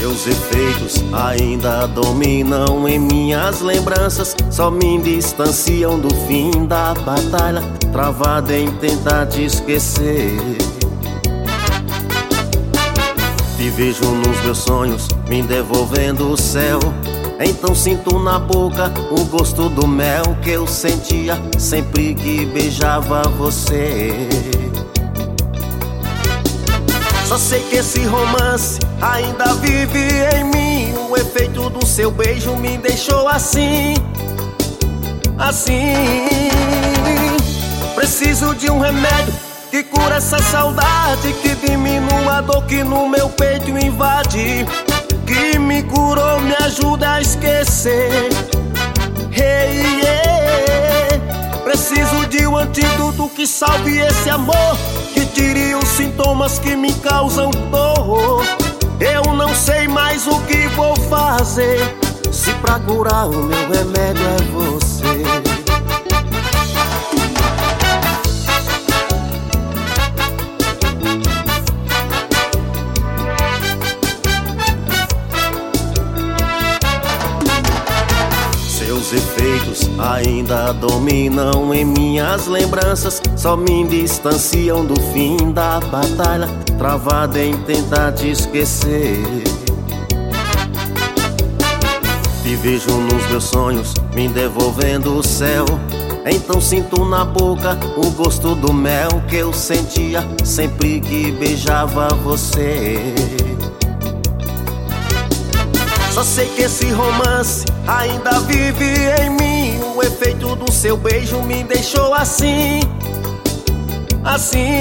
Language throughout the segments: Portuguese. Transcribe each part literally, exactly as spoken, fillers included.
Seus efeitos ainda dominam em minhas lembranças, só me distanciam do fim da batalha, travada em tentar te esquecer. Te vejo nos meus sonhos, me devolvendo o céu. Então sinto na boca o gosto do mel que eu sentia sempre que beijava você. Só sei que esse romance ainda vive em mim. O efeito do seu beijo me deixou assim, assim. Preciso de um remédio que cura essa saudade, que diminua a dor que no meu peito invade, que me curou, me ajuda a esquecer. Hey, yeah. Preciso de um antídoto que salve esse amor, que tire os sintomas que me causam dor. Eu não sei mais o que vou fazer, se pra curar o meu remédio é você. Seus efeitos ainda dominam em minhas lembranças, só me distanciam do fim da batalha, travada em tentar te esquecer. Te vejo nos meus sonhos, me devolvendo o céu. Então sinto na boca o gosto do mel que eu sentia sempre que beijava você. Só sei que esse romance ainda vive em mim. O efeito do seu beijo me deixou assim, assim.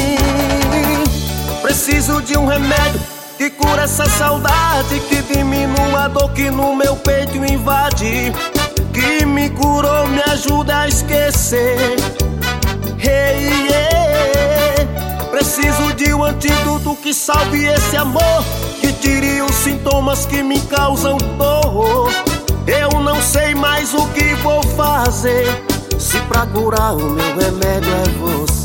Preciso de um remédio que cura essa saudade, que diminua a dor que no meu peito invade, que me curou, me ajuda a esquecer. Hey, yeah. Preciso de um antídoto que salve esse amor, que tire os sintomas que me causam dor. Eu não sei mais o que vou fazer, se pra curar o meu remédio é você.